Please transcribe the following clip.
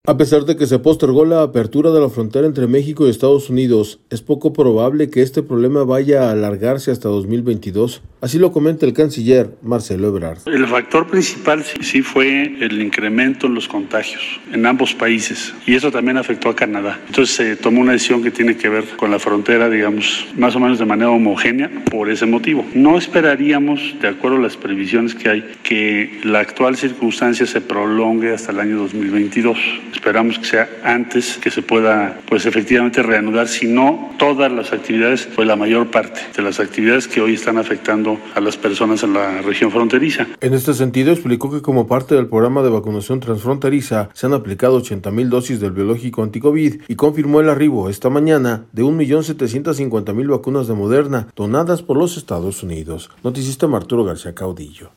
A pesar de que se postergó la apertura de la frontera entre México y Estados Unidos, es poco probable que este problema vaya a alargarse hasta 2022. Así lo comenta el canciller Marcelo Ebrard. El factor principal sí fue el incremento en los contagios en ambos países, y eso también afectó a Canadá. Entonces se tomó una decisión que tiene que ver con la frontera, digamos, más o menos de manera homogénea por ese motivo. No esperaríamos, de acuerdo a las previsiones que hay, que la actual circunstancia se prolongue hasta el año 2022. Esperamos que sea antes que se pueda, pues efectivamente reanudar, si no todas las actividades, pues la mayor parte de las actividades que hoy están afectando a las personas en la región fronteriza. En este sentido, explicó que como parte del programa de vacunación transfronteriza se han aplicado 80,000 dosis del biológico anti-COVID y confirmó el arribo esta mañana de 1,750,000 vacunas de Moderna donadas por los Estados Unidos. Noticista Arturo García Caudillo.